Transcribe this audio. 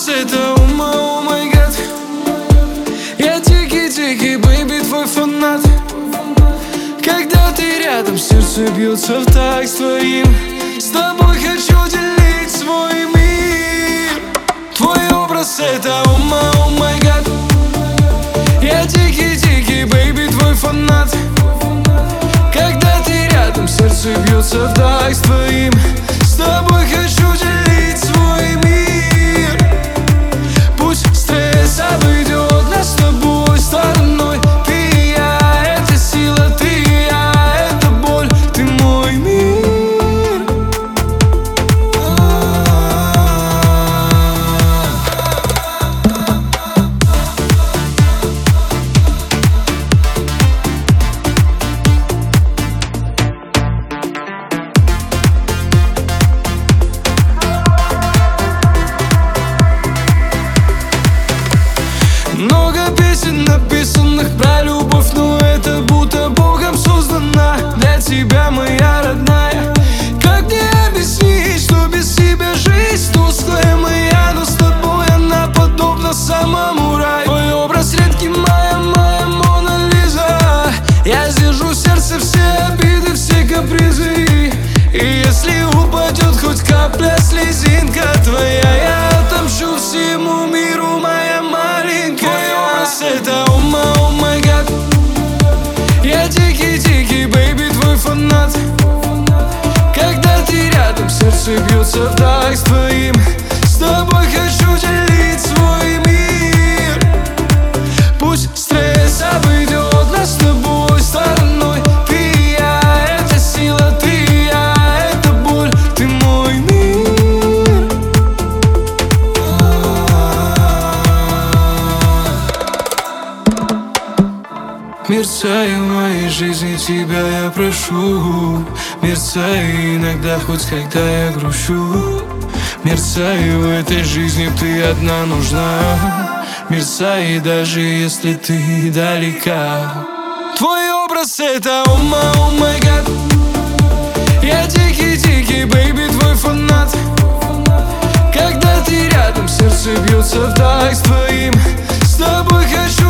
образ это ума, о май гад. Я дикий, бэйби, твой фанат. Когда ты рядом, сердце бьется в такт с твоим. С тобой хочу делить свой мир. Твой образ это ума, о май гад. Я дикий, бэйби, твой фанат. Когда ты рядом, сердце бьется в такт с твоим. С тобой хочу делить свой мир. Пусть стресс обойдет нас с тобой стороной. Ты и я, это сила, ты и я, это боль, ты мой мир. Много песен, написанных про любовь, но это будто Богом создана для тебя, моя родная. Как мне объяснить, что без тебя жизнь тусклая моя, но с тобой она подобна самому раю. Твой образ редкий, моя Мона Лиза. Я сдержу в сердце все обиды, все капризы. И если упадет хоть капля, слезинка твоя, я отомщу всему миру, моя маленькая. Это ума, о май гад. Я дикий, бэйби, твой фанат. Когда ты рядом, сердце бьется в такт с твоим. С тобой хочу делить свой мир. Пусть стресс обойдет нас с тобой стороной. Ты и я, это сила, ты и я, это боль, ты мой мир. Мерцай в моей жизни, тебя я прошу. Мерцай иногда, хоть когда я грущу. Мерцай в этой жизни, ты одна нужна. Мерцай даже если ты далека. Твой образ это ума, о май гад. Я дикий, бэйби, твой фанат. Когда ты рядом, сердце бьется в такт с твоим. С тобой хочу